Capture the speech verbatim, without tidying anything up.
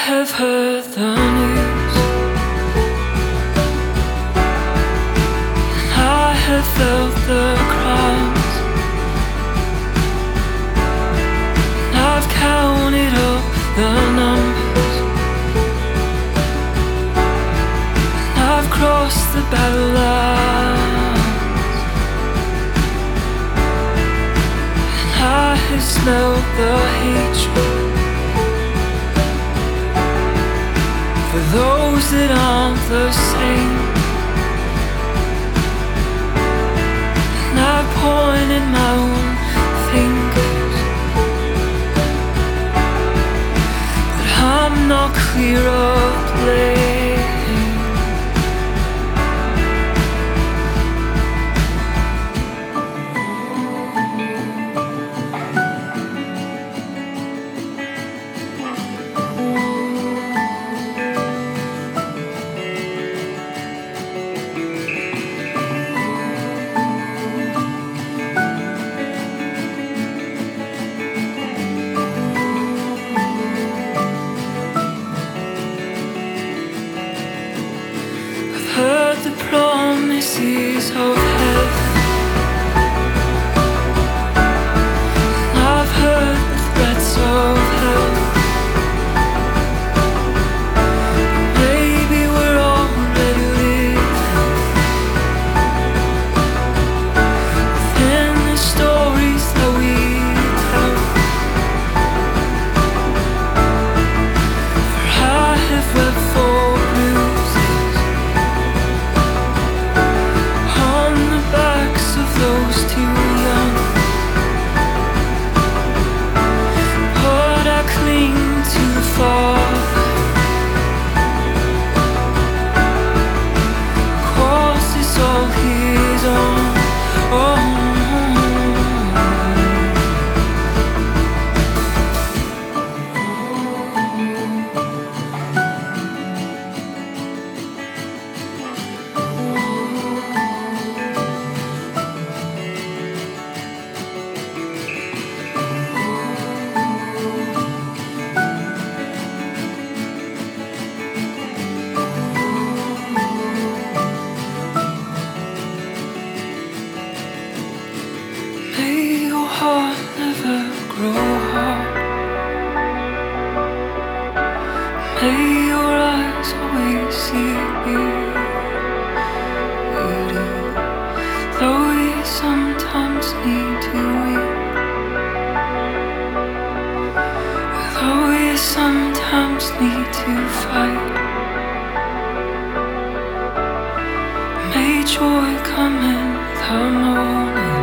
have heard the news, and I have felt the crimes, and I've counted up the numbers, and I've crossed the battle lines, and I have smelled the hatred for those that aren't the same. And I pointed my own fingers, but I'm not clear of blame. Heard the promises of heaven, and I've heard the threats of hell. Maybe we're already living within the stories that we tell. For I have wept for bruises on the backs of those too young, but I cling to the Father, 'cause it's all His own. Oh, may your heart never grow hard. May your eyes always see beauty, though you sometimes need to weep, though you sometimes need to fight. May joy come in the morning,